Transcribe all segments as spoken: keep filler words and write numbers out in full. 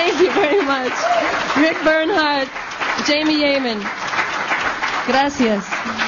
Thank you very much. Rick Bernhardt, Jamie Yeaman. Gracias.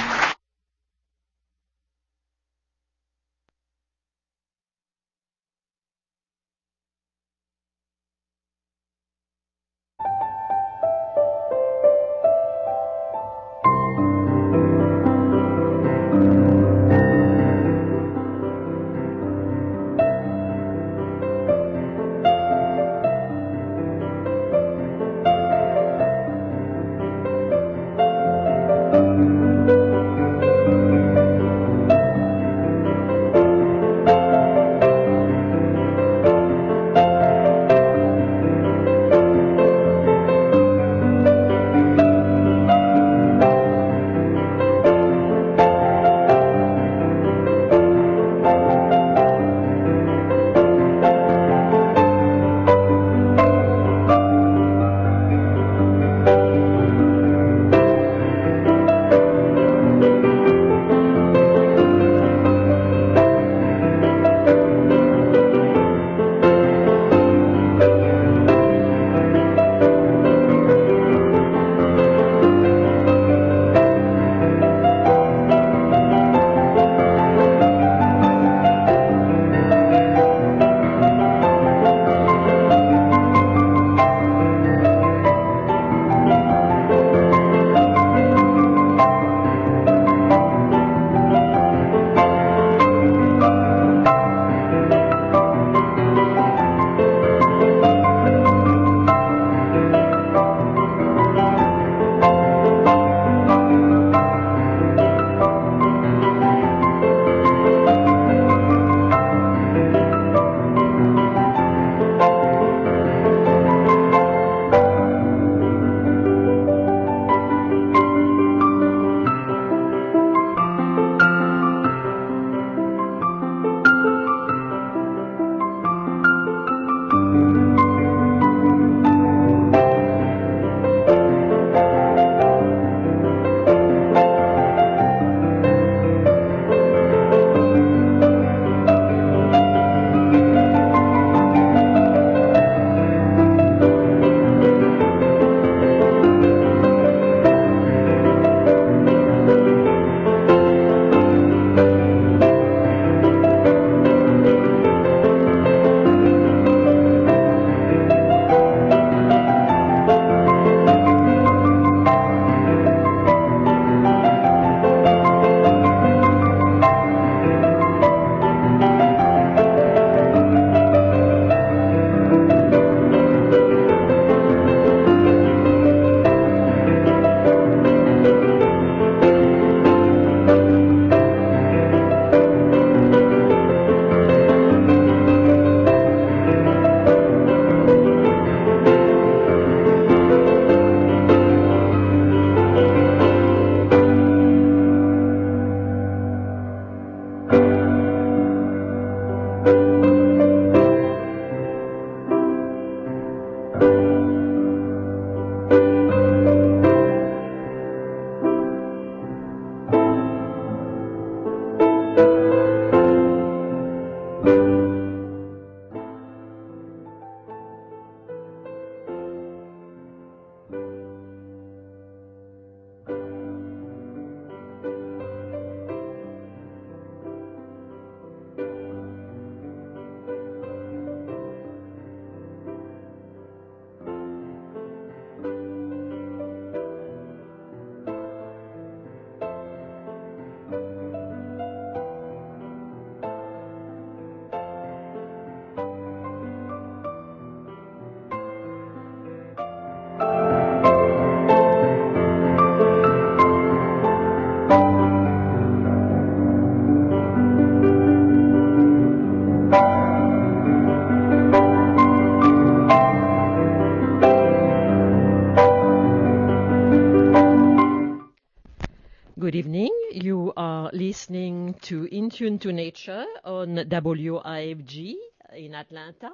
Good evening. You are listening to In Tune to Nature on W I F G in Atlanta.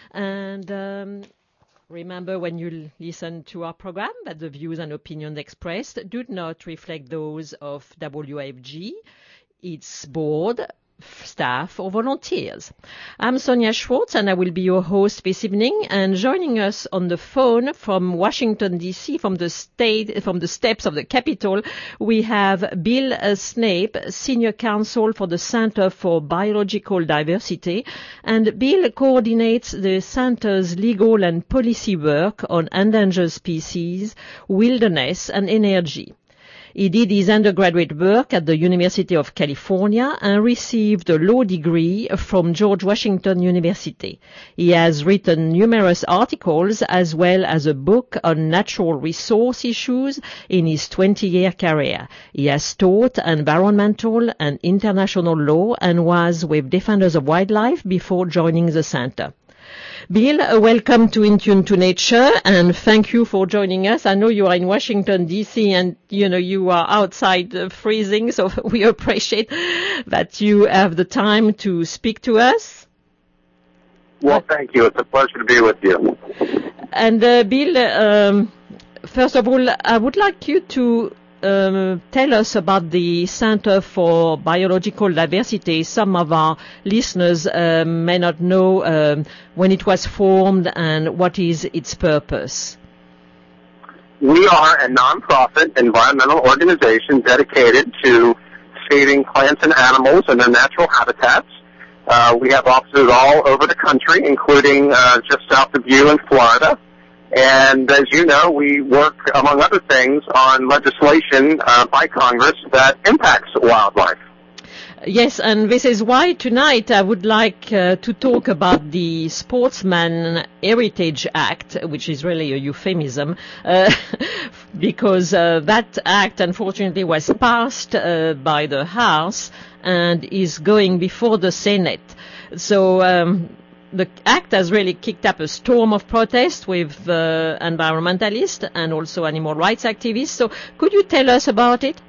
And um, remember, when you listen to our program, that the views and opinions expressed do not reflect those of W I F G, its board, staff or volunteers. I'm Sonia Schwartz, and I will be your host this evening. And joining us on the phone from Washington, D C, from the state, from the steps of the Capitol, we have Bill uh, Snape, Senior Counsel for the Center for Biological Diversity. And Bill coordinates the center's legal and policy work on endangered species, wilderness, and energy. He did his undergraduate work at the University of California and received a law degree from George Washington University. He has written numerous articles as well as a book on natural resource issues in his twenty-year career. He has taught environmental and international law and was with Defenders of Wildlife before joining the center. Bill, uh, welcome to In Tune to Nature, and thank you for joining us. I know you are in Washington, D C, and, you know, you are outside uh, freezing, so we appreciate that you have the time to speak to us. Well, thank you. It's a pleasure to be with you. And, uh, Bill, um, first of all, I would like you to Um, tell us about the Center for Biological Diversity. Some of our listeners um, may not know um, when it was formed and what is its purpose. We are a nonprofit environmental organization dedicated to saving plants and animals in their natural habitats. Uh, we have offices all over the country, including uh, just south of you in Florida. And as you know, we work, among other things, on legislation uh, by Congress that impacts wildlife. Yes, and this is why tonight I would like uh, to talk about the Sportsman Heritage Act, which is really a euphemism, uh, because uh, that act, unfortunately, was passed uh, by the House and is going before the Senate. So um, the act has really kicked up a storm of protest with uh, environmentalists and also animal rights activists. So could you tell us about it?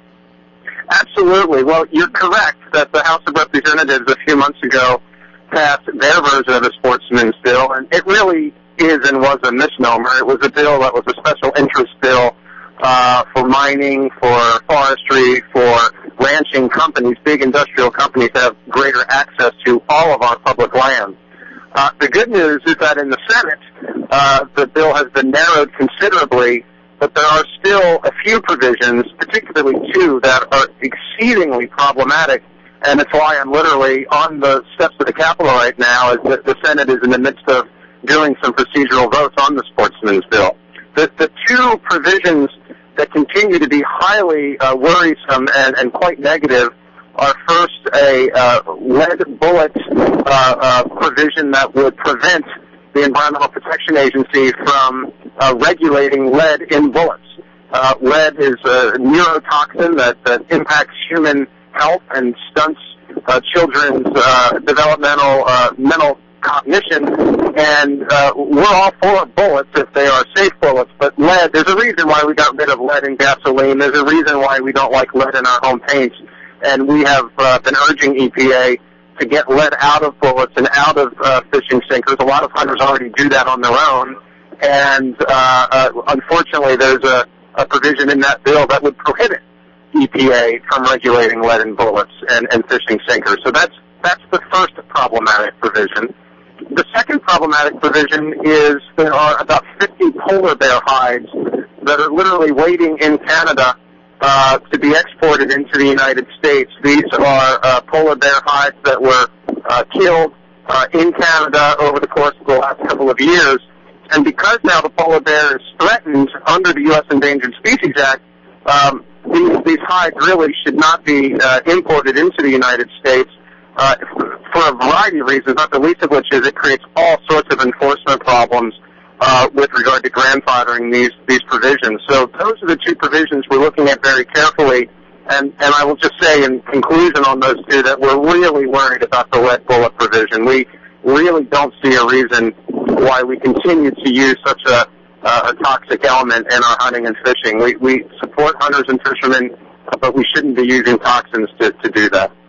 Absolutely. Well, you're correct that the House of Representatives a few months ago passed their version of the Sportsman's Bill, and it really is and was a misnomer. It was a bill that was a special interest bill uh, for mining, for forestry, for ranching companies, big industrial companies to have greater access to all of our public lands. Uh, the good news is that in the Senate, uh, the bill has been narrowed considerably, but there are still a few provisions, particularly two, that are exceedingly problematic, and it's why I'm literally on the steps of the Capitol right now, as the, the Senate is in the midst of doing some procedural votes on the Sportsman's Bill. The, the two provisions that continue to be highly uh, worrisome and, and quite negative are first a uh, lead bullet uh, uh, provision that would prevent the Environmental Protection Agency from uh, regulating lead in bullets. Uh, lead is a neurotoxin that, that impacts human health and stunts uh, children's uh, developmental uh, mental cognition, and uh, we're all for bullets if they are safe bullets, but lead, there's a reason why we got rid of lead in gasoline. There's a reason why we don't like lead in our home paints. And we have uh, been urging E P A to get lead out of bullets and out of uh, fishing sinkers. A lot of hunters already do that on their own. And uh, uh, unfortunately, there's a, a provision in that bill that would prohibit E P A from regulating lead in bullets and, and fishing sinkers. So that's that's the first problematic provision. The second problematic provision is there are about fifty polar bear hides that are literally waiting in Canada Uh, to be exported into the United States. These are uh, polar bear hides that were uh, killed uh, in Canada over the course of the last couple of years. And because now the polar bear is threatened under the U S Endangered Species Act, um, these, these hides really should not be uh, imported into the United States uh, for a variety of reasons, not the least of which is it creates all sorts of enforcement problems Uh, with regard to grandfathering these these provisions. So those are the two provisions we're looking at very carefully, and, and I will just say in conclusion on those two that we're really worried about the lead bullet provision. We really don't see a reason why we continue to use such a, uh, a toxic element in our hunting and fishing. We, we support hunters and fishermen, but we shouldn't be using toxins to, to do that.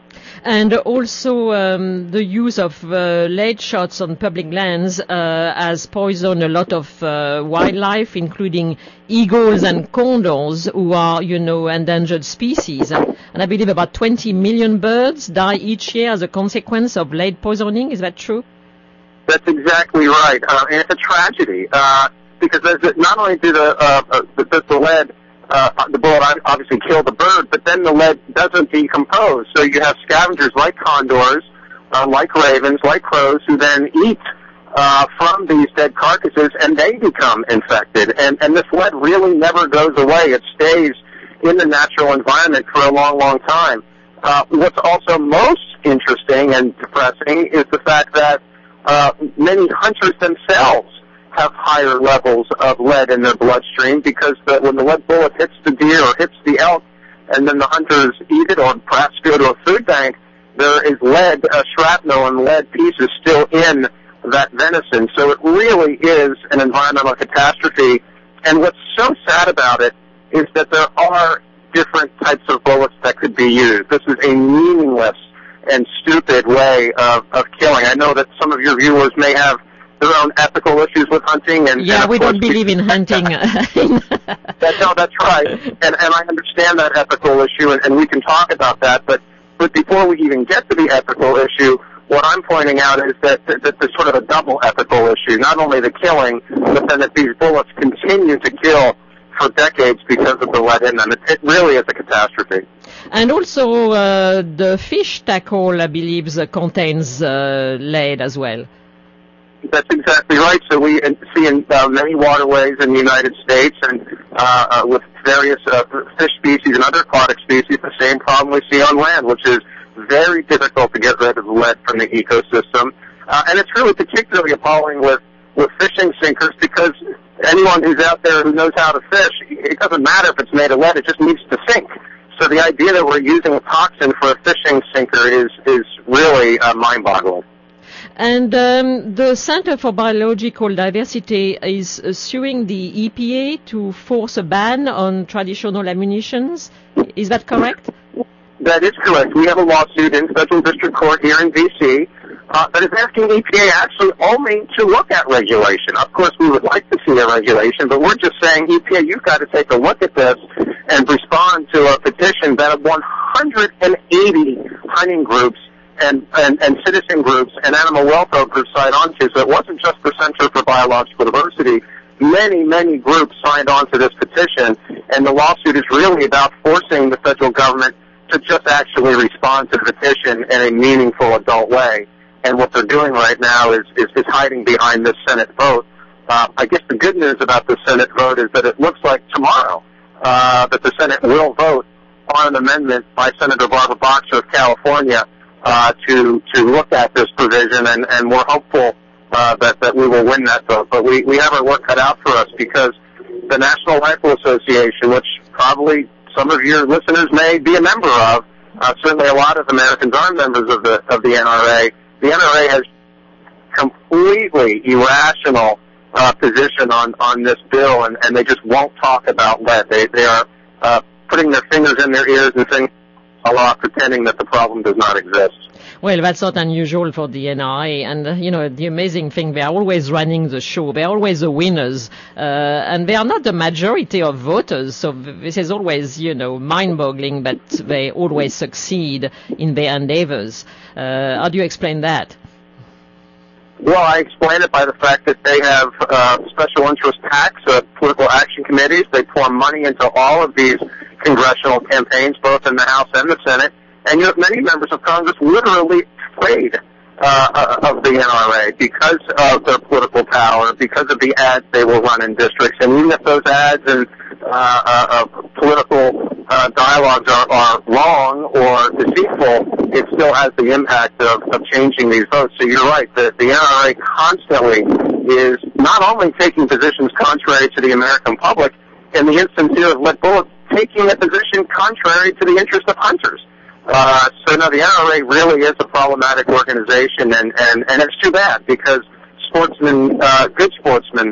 And also um, the use of uh, lead shots on public lands uh, has poisoned a lot of uh, wildlife, including eagles and condors, who are, you know, endangered species. And I believe about twenty million birds die each year as a consequence of lead poisoning. Is that true? That's exactly right. Uh, and it's a tragedy uh, because not only do the, uh, uh, the, the lead Uh, the bullet obviously killed the bird, but then the lead doesn't decompose. So you have scavengers like condors, uh, like ravens, like crows, who then eat uh, from these dead carcasses, and they become infected. And, and this lead really never goes away. It stays in the natural environment for a long, long time. Uh, what's also most interesting and depressing is the fact that uh, many hunters themselves have higher levels of lead in their bloodstream because the, when the lead bullet hits the deer or hits the elk and then the hunters eat it or perhaps go to a food bank, there is lead, uh, shrapnel and lead pieces still in that venison. So it really is an environmental catastrophe. And what's so sad about it is that there are different types of bullets that could be used. This is a meaningless and stupid way of, of killing. I know that some of your viewers may have their own ethical issues with hunting. And, yeah, and we don't believe in hunting. that, no, that's right. And, and I understand that ethical issue, and, and we can talk about that. But, but before we even get to the ethical issue, what I'm pointing out is that, that, that there's sort of a double ethical issue. Not only the killing, but then that these bullets continue to kill for decades because of the lead in them. It, it really is a catastrophe. And also uh, the fish tackle, I believe, contains uh, lead as well. That's exactly right. So we see in uh, many waterways in the United States and uh, uh, with various uh, fish species and other aquatic species, the same problem we see on land, which is very difficult to get rid of lead from the ecosystem. Uh, and it's really particularly appalling with, with fishing sinkers because anyone who's out there who knows how to fish, it doesn't matter if it's made of lead, it just needs to sink. So the idea that we're using a toxin for a fishing sinker is, is really uh, mind-boggling. And um, the Center for Biological Diversity is uh, suing the E P A to force a ban on traditional ammunitions. Is that correct? That is correct. We have a lawsuit in Federal District Court here in D C uh, that is asking E P A actually only to look at regulation. Of course, we would like to see a regulation, but we're just saying, E P A, you've got to take a look at this and respond to a petition that one hundred eighty hunting groups And, and, and citizen groups and animal welfare groups signed on to. So it wasn't just the Center for Biological Diversity. Many, many groups signed on to this petition, and the lawsuit is really about forcing the federal government to just actually respond to the petition in a meaningful adult way. And what they're doing right now is, is, is hiding behind this Senate vote. Uh, I guess the good news about the Senate vote is that it looks like tomorrow uh, that the Senate will vote on an amendment by Senator Barbara Boxer of California Uh, to to look at this provision, and, and we're hopeful uh, that, that we will win that vote. But we, we have our work cut out for us because the National Rifle Association, which probably some of your listeners may be a member of, uh, certainly a lot of Americans are members of the of the N R A. The N R A has completely irrational uh, position on, on this bill, and, and they just won't talk about lead. They they are uh, putting their fingers in their ears and saying a lot, pretending that the problem does not exist. Well, that's not unusual for the N R A, and, uh, you know, the amazing thing, they are always running the show. They're always the winners, uh, and they are not the majority of voters, so this is always, you know, mind-boggling, but they always succeed in their endeavors. Uh, how do you explain that? Well, I explain it by the fact that they have uh, special interest PACs, uh, political action committees. They pour money into all of these congressional campaigns, both in the House and the Senate. And you have many members of Congress literally afraid uh, of the N R A because of their political power, because of the ads they will run in districts. And even if those ads and uh, uh, political uh, dialogues are, are wrong or deceitful, it still has the impact of, of changing these votes. So you're right, the, the N R A constantly is not only taking positions contrary to the American public, in the instance here of lead bullets, taking a position contrary to the interest of hunters. Uh, so no, the N R A really is a problematic organization, and, and, and it's too bad because sportsmen, uh, good sportsmen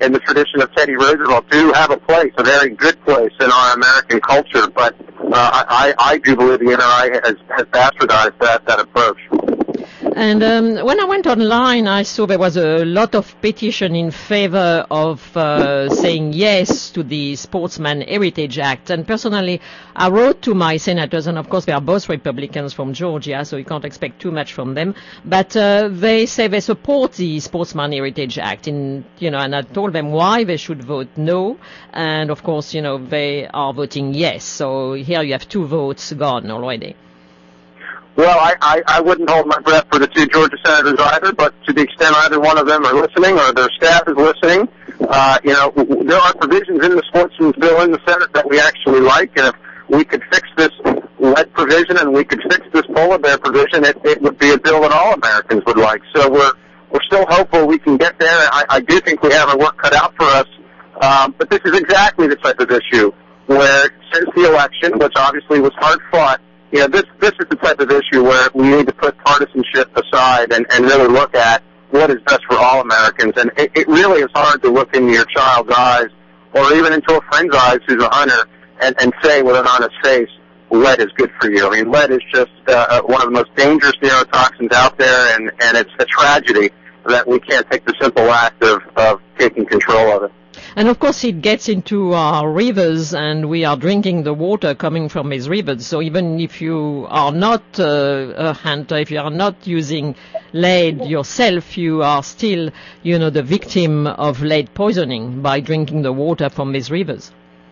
in the tradition of Teddy Roosevelt do have a place, a very good place in our American culture. But uh, I, I do believe the N R I has, has bastardized that, that approach. And um, when I went online, I saw there was a lot of petition in favor of uh, saying yes to the Sportsman Heritage Act. And personally, I wrote to my senators, and of course they are both Republicans from Georgia, so you can't expect too much from them. But uh, they say they support the Sportsman Heritage Act, in, you know, and I told them why they should vote no. And of course, you know, they are voting yes. So here you have two votes gone already. Well, I, I, I wouldn't hold my breath for the two Georgia senators either, but to the extent either one of them are listening or their staff is listening, uh, you know, there are provisions in the Sportsman's Bill in the Senate that we actually like, and if we could fix this lead provision and we could fix this polar bear provision, it, it would be a bill that all Americans would like. So we're we're still hopeful we can get there. I, I do think we have our work cut out for us, um, but this is exactly the type of issue where since the election, which obviously was hard fought, you know, this this is the type of issue where we need to put partisanship aside and, and really look at what is best for all Americans. And it, it really is hard to look into your child's eyes or even into a friend's eyes who's a hunter and, and say with an honest face, lead is good for you. I mean, lead is just uh, one of the most dangerous neurotoxins out there, and, and it's a tragedy that we can't take the simple act of, of taking control of it. And of course it gets into our rivers, and we are drinking the water coming from these rivers. So even if you are not uh, a hunter, if you are not using lead yourself, you are still, you know, the victim of lead poisoning by drinking the water from these rivers.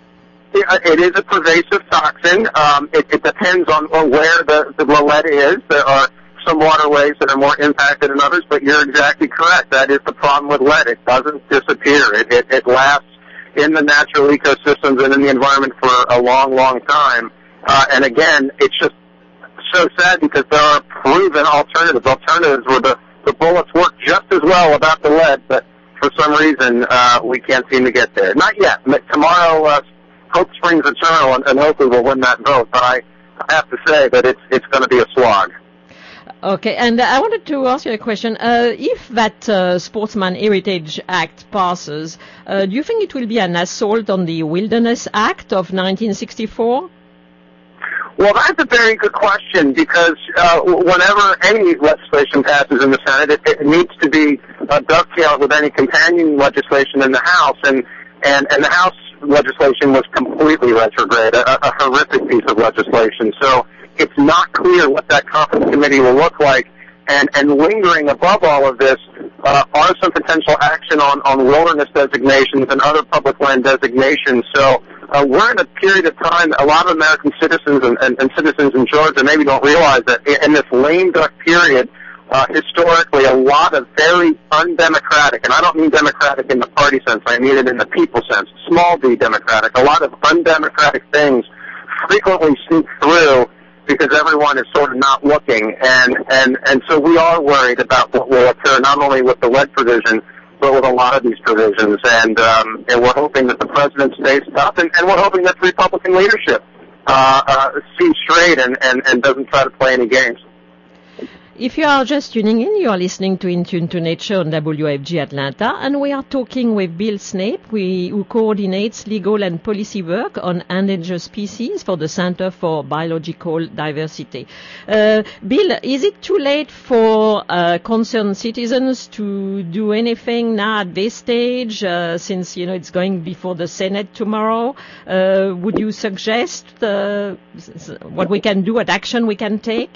It is a pervasive toxin. Um, it, it depends on, on where the, the lead is. There are some waterways that are more impacted than others, but you're exactly correct. That is the problem with lead. It doesn't disappear. It, it, it lasts in the natural ecosystems and in the environment for a long, long time. Uh, and again, it's just so sad because there are proven alternatives, alternatives where the, the bullets work just as well without the lead, but for some reason uh, we can't seem to get there. Not yet. Tomorrow, uh, hope springs eternal, and, and hopefully we'll win that vote. But I, I have to say that it's it's going to be a slog. Okay, and I wanted to ask you a question. Uh, if that uh, Sportsman Heritage Act passes, uh, do you think it will be an assault on the Wilderness Act of nineteen sixty-four? Well, that's a very good question, because uh, whenever any legislation passes in the Senate, it, it needs to be uh, dovetailed with any companion legislation in the House, and, and, and the House legislation was completely retrograde, a, a horrific piece of legislation. So it's not clear what that conference committee will look like, and, and lingering above all of this uh, are some potential action on, on wilderness designations and other public land designations. So uh, we're in a period of time, a lot of American citizens and, and, and citizens in Georgia maybe don't realize that in this lame duck period, uh, historically a lot of very undemocratic, and I don't mean democratic in the party sense, I mean it in the people sense, small d democratic, a lot of undemocratic things frequently sneak through because everyone is sort of not looking, and, and, and so we are worried about what will occur not only with the lead provision, but with a lot of these provisions, and um, and we're hoping that the president stays tough, and, and we're hoping that the Republican leadership uh, uh, sees straight and, and, and doesn't try to play any games. If you are just tuning in, you are listening to In Tune to Nature on W I F G Atlanta, and we are talking with Bill Snape, we, who coordinates legal and policy work on endangered species for the Center for Biological Diversity. Uh, Bill, is it too late for uh, concerned citizens to do anything now at this stage, uh, since, you know, it's going before the Senate tomorrow? Uh, would you suggest uh, what we can do, what action we can take?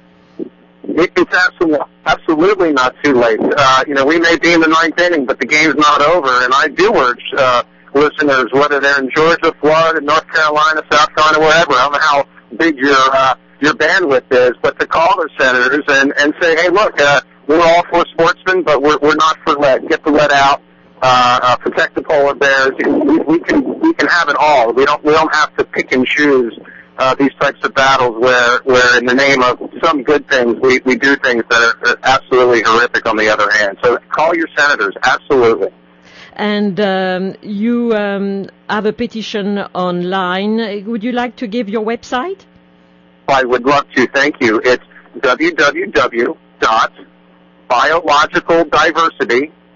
It's absolutely, absolutely not too late. Uh, you know, we may be in the ninth inning, but the game's not over. And I do urge uh, listeners, whether they're in Georgia, Florida, North Carolina, South Carolina, wherever, I don't know how big your uh, your bandwidth is, but to call their senators and, and say, hey, look, uh, we're all for sportsmen, but we're we're not for lead. Get the lead out. Uh, uh, protect the polar bears. We, we can we can have it all. We don't we don't have to pick and choose Uh, these types of battles where, where in the name of some good things, we, we do things that are absolutely horrific on the other hand. So call your senators, absolutely. And um, you um, have a petition online. Would you like to give your website? I would love to, thank you. It's w w w dot biological diversity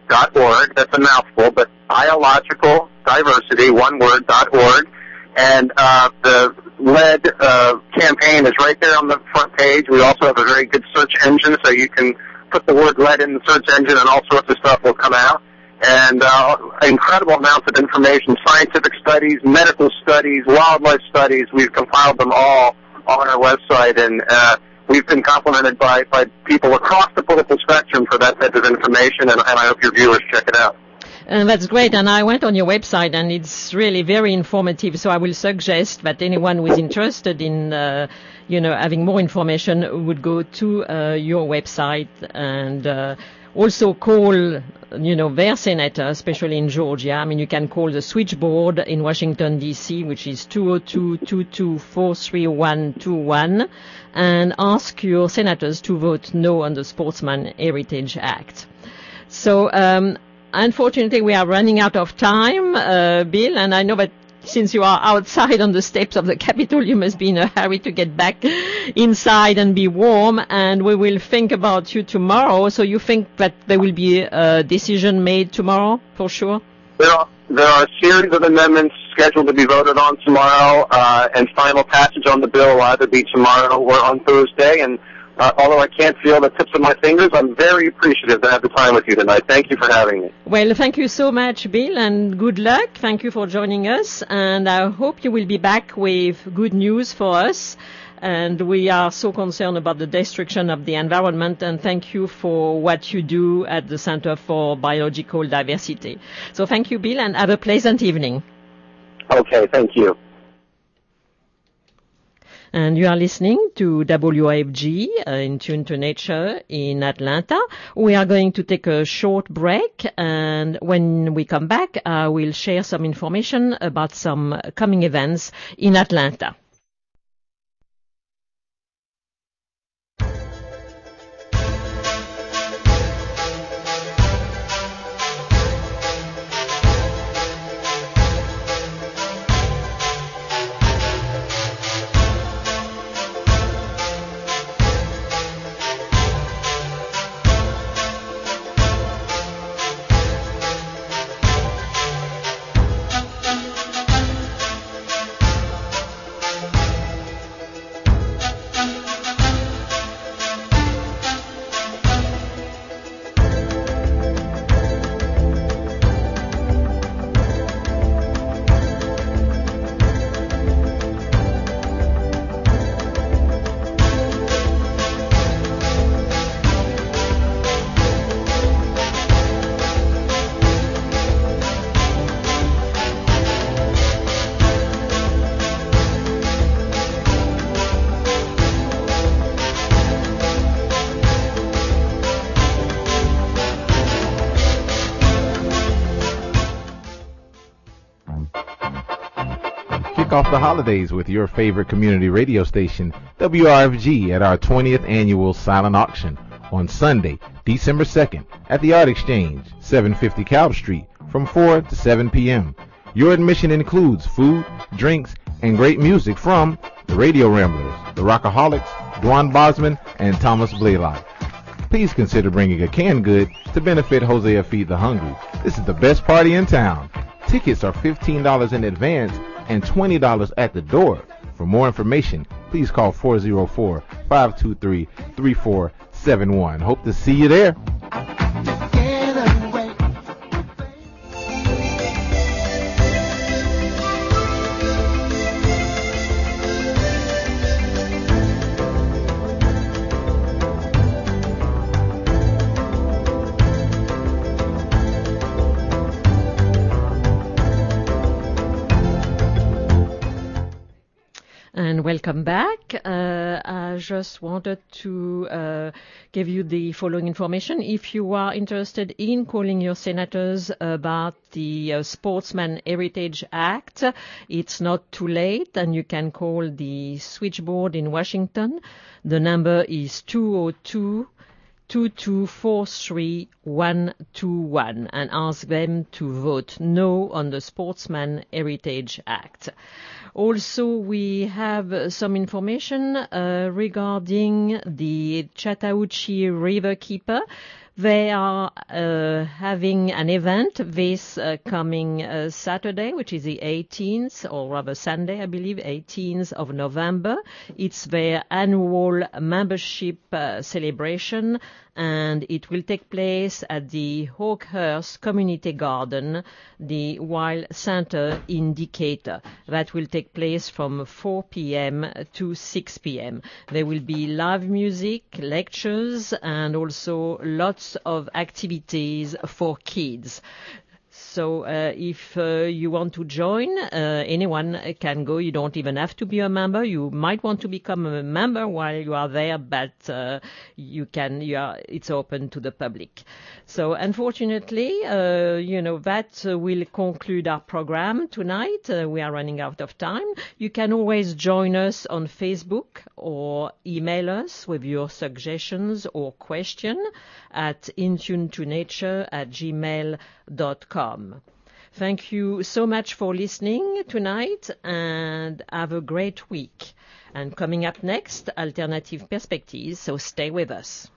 dot org. That's a mouthful, but biological diversity, one word, dot org. And uh, the lead uh, campaign is right there on the front page. We also have a very good search engine, so you can put the word lead in the search engine and all sorts of stuff will come out. And uh, incredible amounts of information, scientific studies, medical studies, wildlife studies. We've compiled them all on our website, and uh, we've been complimented by, by people across the political spectrum for that type of information, and, and I hope your viewers check it out. And that's great. And I went on your website, and it's really very informative. So I will suggest that anyone who is interested in, uh, you know, having more information would go to uh, your website and uh, also call, you know, their senator, especially in Georgia. I mean, you can call the switchboard in Washington, D C, which is two oh two, two two four, three one two one, and ask your senators to vote no on the Sportsman Heritage Act. So, um, unfortunately, we are running out of time, uh, Bill, and I know that since you are outside on the steps of the Capitol, you must be in a hurry to get back inside and be warm, and we will think about you tomorrow. So you think that there will be a decision made tomorrow, for sure? There are, there are a series of amendments scheduled to be voted on tomorrow, uh, and final passage on the bill will either be tomorrow or on Thursday, and Uh, although I can't feel the tips of my fingers, I'm very appreciative to have the time with you tonight. Thank you for having me. Well, thank you so much, Bill, and good luck. Thank you for joining us, and I hope you will be back with good news for us. And we are so concerned about the destruction of the environment, and thank you for what you do at the Center for Biological Diversity. So thank you, Bill, and have a pleasant evening. Okay, thank you. And you are listening to W I F G, uh, in Tune to Nature in Atlanta. We are going to take a short break, and when we come back, I will share some information about some coming events in Atlanta. Off the holidays with your favorite community radio station, W R F G, at our twentieth annual silent auction on Sunday, December second at the Art Exchange, seven fifty Cal Street, from four to seven p.m. Your admission includes food, drinks, and great music from the Radio Ramblers, the Rockaholics, Dwan Bosman, and Thomas Blaylock. Please consider bringing a canned good to benefit Hosea Feed the Hungry. This is the best party in town. Tickets are fifteen dollars in advance and twenty dollars at the door. For more information, please call four oh four, five two three, three four seven one. Hope to see you there. Welcome back. Uh, I just wanted to uh, give you the following information. If you are interested in calling your senators about the uh, Sportsman Heritage Act, it's not too late, and you can call the switchboard in Washington. The number is two oh two, two two four three, one two one, and ask them to vote no on the Sportsman Heritage Act. Also, we have some information uh, regarding the Chattahoochee River Keeper. They are uh, having an event this uh, coming uh, Saturday, which is the eighteenth, or rather Sunday, I believe, eighteenth of November. It's their annual membership uh, celebration, and it will take place at the Hawkhurst Community Garden, the Wild Center in Decatur. That will take place from four p.m. to six p.m. There will be live music, lectures, and also lots of activities for kids. So uh, if uh, you want to join, uh, anyone can go. You don't even have to be a member. You might want to become a member while you are there, but uh, you can. You are, it's open to the public. So unfortunately, uh, you know, that uh, will conclude our program tonight. Uh, we are running out of time. You can always join us on Facebook or email us with your suggestions or question at intunetonature at gmail dot com. Thank you so much for listening tonight, and have a great week. And coming up next, Alternative Perspectives, so stay with us.